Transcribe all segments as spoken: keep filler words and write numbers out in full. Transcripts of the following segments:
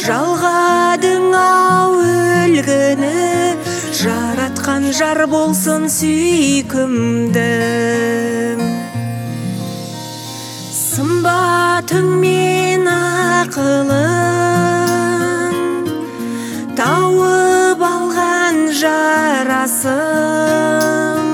жалғадың ау өлгіні, жаратқан жар болсын сүйкімдің. Сымбатың мен ақылың, тауып алған жарасым,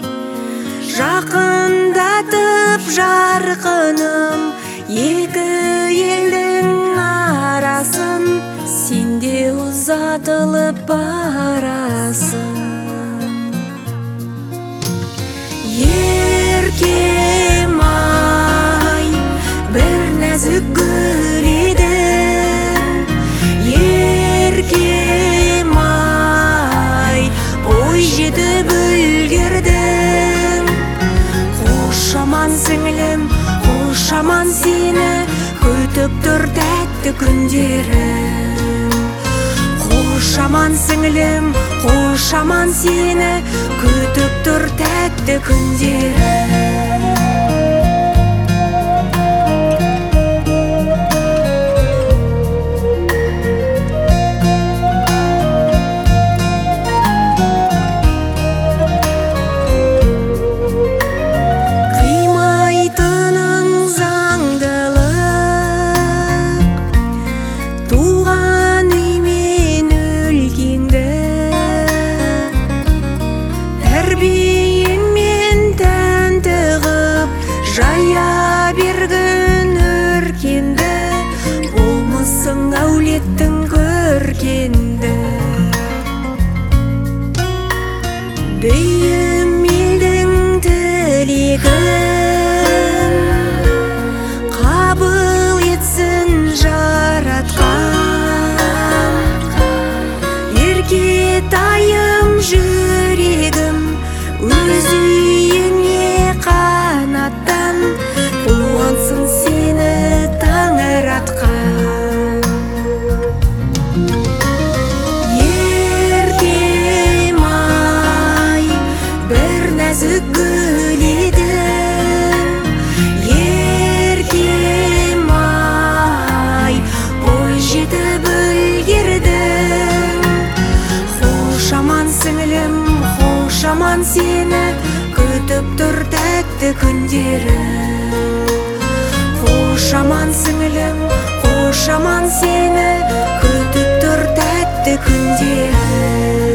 жақындатып жарқыным екі елдің арасын, сенде ұзатылып барасың. Еркем ай, бір нәзік гүл едің, еркем ай, бой жетіп үлгердің. Қош аман сіңілім, қош аман сені, күтіп тұр тәтті күндерім. Қош аман сіңілім, қош аман сені, күтіп тұр тәтті күндерім. Қимайтының заңдылық, туған үй мен өлгенді, тәрбиеңмен тәнті ғып жая бергін өркенді, болмысың әулеттің көркенді. Бейім елдің тілегін қабыл етсін жаратқан, еркетайым жүрегім өз үйіңе қанаттан, қуансын сені таңыратқан. Еркем ай, бір нәзік гүл едің, еркем ай, бой жетіп үлгердің. Қош аман сіңілім, қош аман сені, күтіп тұр тәтті күндерім. Қош аман сіңілім, қош аман сені, күтіп тұр тәтті күндерім.